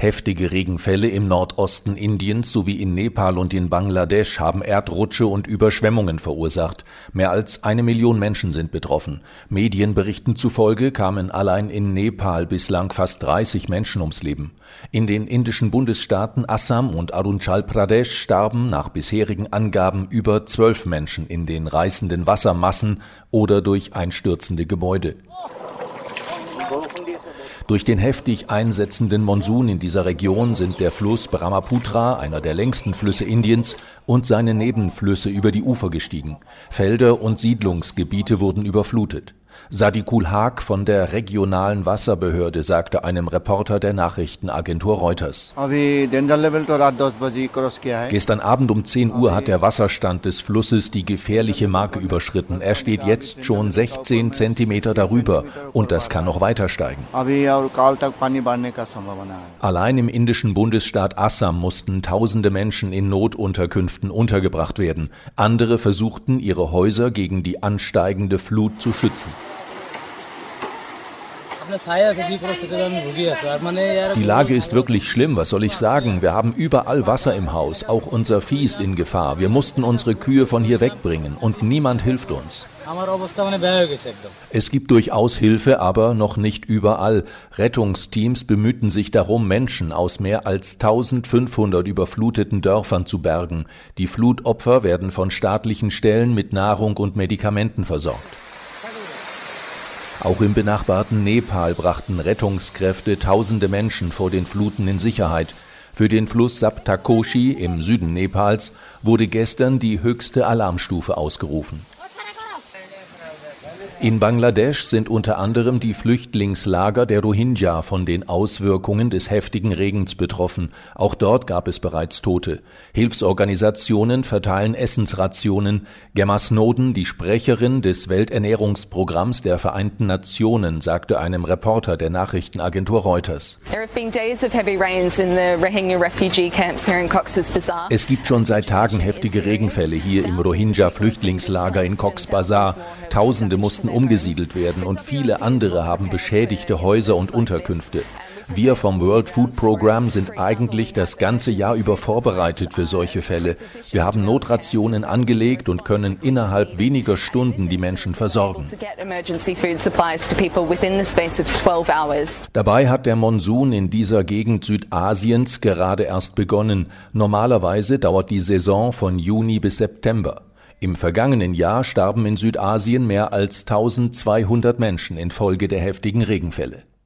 Heftige Regenfälle im Nordosten Indiens sowie in Nepal und in Bangladesch haben Erdrutsche und Überschwemmungen verursacht. Mehr als 1 Million Menschen sind betroffen. Medienberichten zufolge kamen allein in Nepal bislang fast 30 Menschen ums Leben. In den indischen Bundesstaaten Assam und Arunachal Pradesh starben nach bisherigen Angaben über 12 Menschen in den reißenden Wassermassen oder durch einstürzende Gebäude. Durch den heftig einsetzenden Monsun in dieser Region sind der Fluss Brahmaputra, einer der längsten Flüsse Indiens, und seine Nebenflüsse über die Ufer gestiegen. Felder und Siedlungsgebiete wurden überflutet. Sadikul Haq von der regionalen Wasserbehörde sagte einem Reporter der Nachrichtenagentur Reuters: Gestern Abend um 10 Uhr hat der Wasserstand des Flusses die gefährliche Marke überschritten. Er steht jetzt schon 16 Zentimeter darüber und das kann noch weiter steigen. Allein im indischen Bundesstaat Assam mussten tausende Menschen in Notunterkünften untergebracht werden. Andere versuchten, ihre Häuser gegen die ansteigende Flut zu schützen. Die Lage ist wirklich schlimm, was soll ich sagen? Wir haben überall Wasser im Haus, auch unser Vieh ist in Gefahr. Wir mussten unsere Kühe von hier wegbringen und niemand hilft uns. Es gibt durchaus Hilfe, aber noch nicht überall. Rettungsteams bemühten sich darum, Menschen aus mehr als 1500 überfluteten Dörfern zu bergen. Die Flutopfer werden von staatlichen Stellen mit Nahrung und Medikamenten versorgt. Auch im benachbarten Nepal brachten Rettungskräfte tausende Menschen vor den Fluten in Sicherheit. Für den Fluss Saptakoshi im Süden Nepals wurde gestern die höchste Alarmstufe ausgerufen. In Bangladesch sind unter anderem die Flüchtlingslager der Rohingya von den Auswirkungen des heftigen Regens betroffen. Auch dort gab es bereits Tote. Hilfsorganisationen verteilen Essensrationen. Gemma Snowden, die Sprecherin des Welternährungsprogramms der Vereinten Nationen, sagte einem Reporter der Nachrichtenagentur Reuters: Es gibt schon seit Tagen heftige Regenfälle hier im Rohingya-Flüchtlingslager in Cox's Bazar. Tausende mussten umgesiedelt werden und viele andere haben beschädigte Häuser und Unterkünfte. Wir vom World Food Programme sind eigentlich das ganze Jahr über vorbereitet für solche Fälle. Wir haben Notrationen angelegt und können innerhalb weniger Stunden die Menschen versorgen. Dabei hat der Monsun in dieser Gegend Südasiens gerade erst begonnen. Normalerweise dauert die Saison von Juni bis September. Im vergangenen Jahr starben in Südasien mehr als 1200 Menschen infolge der heftigen Regenfälle.